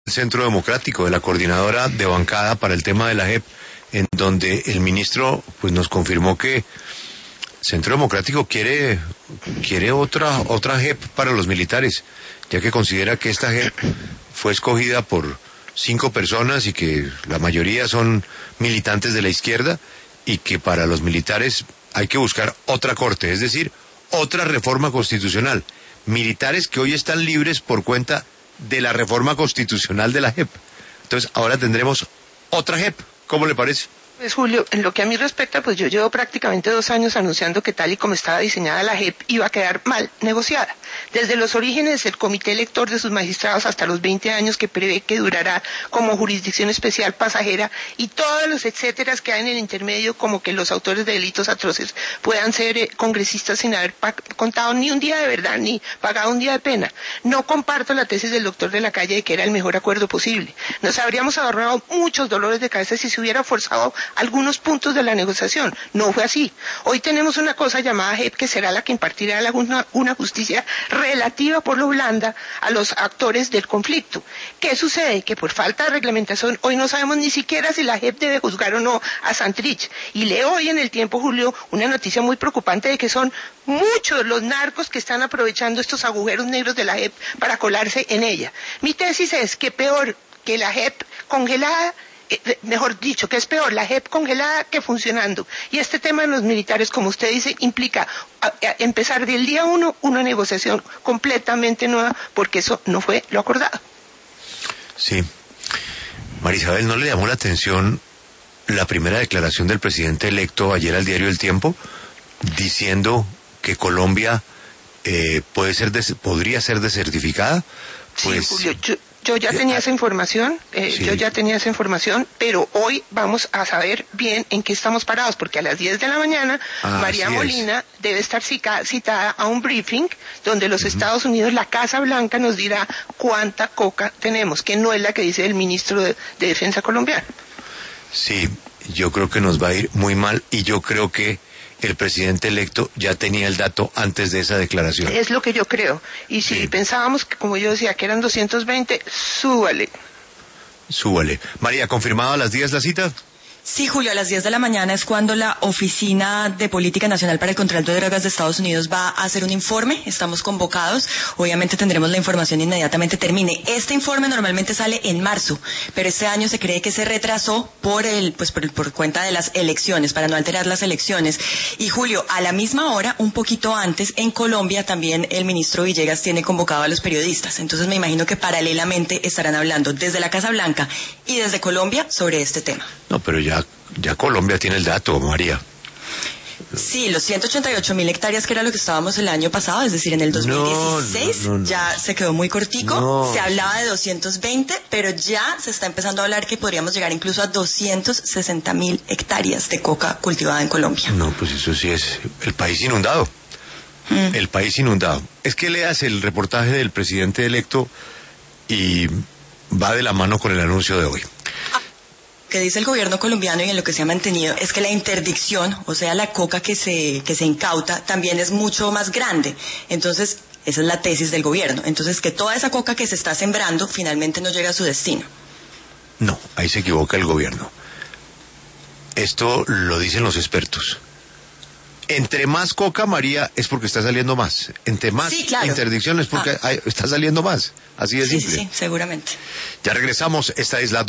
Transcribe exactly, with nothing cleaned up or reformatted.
Centro Democrático, de la coordinadora de bancada para el tema de la J E P, en donde el ministro pues nos confirmó que Centro Democrático quiere quiere otra otra J E P para los militares, ya que considera que esta J E P fue escogida por cinco personas y que la mayoría son militantes de la izquierda y que para los militares hay que buscar otra corte, es decir, otra reforma constitucional. Militares que hoy están libres por cuenta de la reforma constitucional de la J E P. Entonces, ahora tendremos otra J E P. ¿Cómo le parece? Pues Julio, en lo que a mí respecta, pues yo llevo prácticamente dos años anunciando que tal y como estaba diseñada la J E P iba a quedar mal negociada. Desde los orígenes del comité elector de sus magistrados hasta los veinte años que prevé que durará como jurisdicción especial pasajera y todos los etcéteras que hay en el intermedio, como que los autores de delitos atroces puedan ser eh, congresistas sin haber contado ni un día de verdad ni pagado un día de pena. No comparto la tesis del doctor de la Calle de que era el mejor acuerdo posible. Nos habríamos ahorrado muchos dolores de cabeza si se hubiera forzado algunos puntos de la negociación. No fue así. Hoy tenemos una cosa llamada J E P que será la que impartirá la, una, una justicia relativa por lo blanda a los actores del conflicto. ¿Qué sucede? Que por falta de reglamentación hoy no sabemos ni siquiera si la J E P debe juzgar o no a Santrich. Y leo hoy en el Tiempo, Julio, una noticia muy preocupante de que son muchos los narcos que están aprovechando estos agujeros negros de la J E P para colarse en ella. Mi tesis es que peor que la J E P congelada, mejor dicho, que es peor la J E P congelada que funcionando. Y este tema de los militares, como usted dice, implica a, a empezar del día uno una negociación completamente nueva, porque eso no fue lo acordado. Sí. María Isabel, ¿no le llamó la atención la primera declaración del presidente electo ayer al diario El Tiempo, diciendo que Colombia eh, puede ser des- podría ser desertificada? Pues... Sí, Julio, yo... Yo ya tenía esa información, eh, sí. yo ya tenía esa información, pero hoy vamos a saber bien en qué estamos parados, porque a las diez de la mañana ah, María Molina es. debe estar citada a un briefing donde los uh-huh. Estados Unidos, la Casa Blanca, nos dirá cuánta coca tenemos, que no es la que dice el ministro de, de Defensa colombiano. Sí, yo creo que nos va a ir muy mal y yo creo que el presidente electo ya tenía el dato antes de esa declaración. Es lo que yo creo. Y si sí. pensábamos que, como yo decía, que eran doscientos veinte, súbale. Súbale. María, ¿confirmado a las diez la cita? Sí, Julio, a las diez de la mañana es cuando la Oficina de Política Nacional para el Control de Drogas de Estados Unidos va a hacer un informe. Estamos convocados. Obviamente tendremos la información inmediatamente termine. Este informe normalmente sale en marzo, pero este año se cree que se retrasó por el, pues por, por cuenta de las elecciones, para no alterar las elecciones. Y Julio, a la misma hora, un poquito antes, en Colombia también el ministro Villegas tiene convocado a los periodistas. Entonces me imagino que paralelamente estarán hablando desde la Casa Blanca y desde Colombia sobre este tema. No, pero ya Ya Colombia tiene el dato, María. Sí, los ciento ochenta y ocho mil hectáreas que era lo que estábamos el año pasado, es decir, en el dos mil dieciséis, no, no, no, no. ya se quedó muy cortico. No. Se hablaba de doscientos veinte, pero ya se está empezando a hablar que podríamos llegar incluso a doscientos sesenta mil hectáreas de coca cultivada en Colombia. No, pues eso sí es el país inundado. Mm. El país inundado. Es que leas el reportaje del presidente electo y va de la mano con el anuncio de hoy. Que dice el gobierno colombiano y en lo que se ha mantenido es que la interdicción, o sea, la coca que se que se incauta, también es mucho más grande. Entonces, esa es la tesis del gobierno. Entonces, que toda esa coca que se está sembrando finalmente no llega a su destino. No, ahí se equivoca el gobierno. Esto lo dicen los expertos. Entre más coca, María, es porque está saliendo más. Entre más sí, claro. interdicción es porque ah. hay, está saliendo más. Así de sí, simple. Sí, sí, seguramente. Ya regresamos. Esta es la